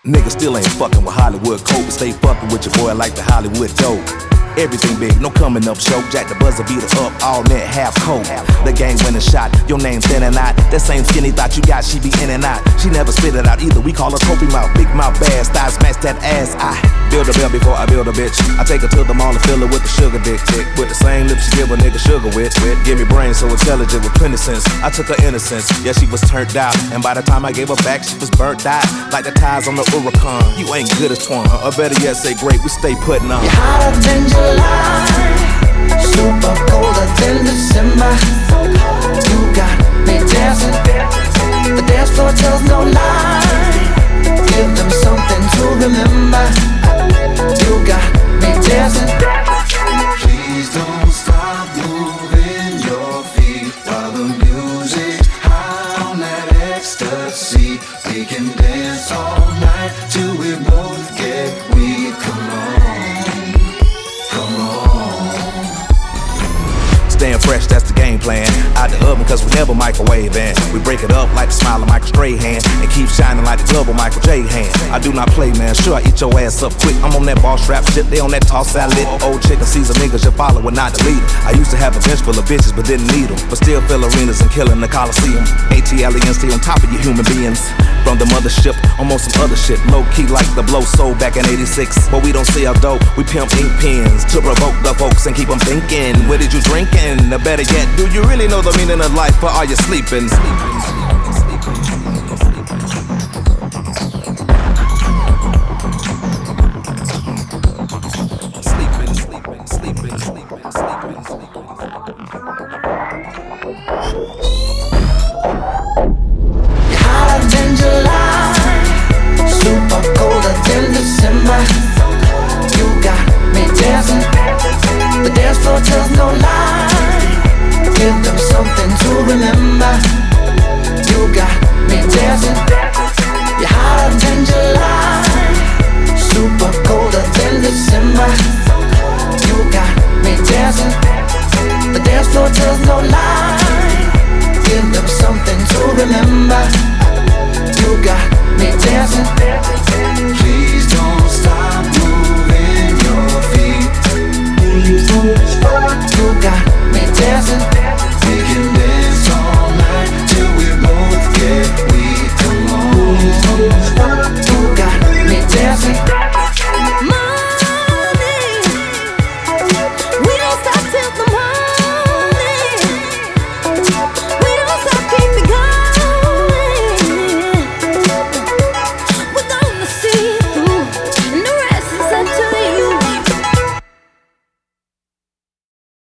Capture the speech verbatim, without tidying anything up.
Niggas still ain't fucking with Hollywood Coke, but stay fucking with your boy like the Hollywood dope. Everything big, no coming up show. Jack the buzzer beater up, all net, half coat. The gang winning shot, your name standing out. That same skinny thought you got, she be in and out. She never spit it out either, we call her Trophy Mouth. Big mouth, bad style, smash that ass. I build a bell before I build a bitch. I take her to the mall and fill her with the sugar dick tick. With the same lips she give a nigga sugar with. Give me brains so intelligent with plenty sense. I took her innocence, yeah she was turned out. And by the time I gave her back, she was burnt out. Like the ties on the Huracan. You ain't good as Twan, or better yet say great, we stay putting on. You're hotter than July, super colder than December. You got me dancing, the dance floor tells no lie. Give them something to remember. You got me dancing. Please don't stop moving your feet while the music's high on that ecstasy. We can dance all night till we both get weak. Come on, come on. Staying fresh, that's the game plan. Out the oven, cause we never microwave in. We break it up like the smile of Michael Strahan and keep shining like the glove of Michael J. Hand. I do not play, man. Sure, I eat your ass up quick. I'm on that ball strap shit, they on that toss salad. Old chicken Caesar niggas you follow and not the leader. I used to have a bench full of bitches, but didn't need them. But still fill arenas and killing the Coliseum. A T L E N stay on top of you human beings. From the mothership, I'm on some other shit. Low key like the blow soul back in eighty-six. But we don't sell dope, we pimp ink pens to provoke the folks and keep them thinking. Where did you drinking? Or better yet, do you really know the meaning of life, or are you sleeping? sleeping?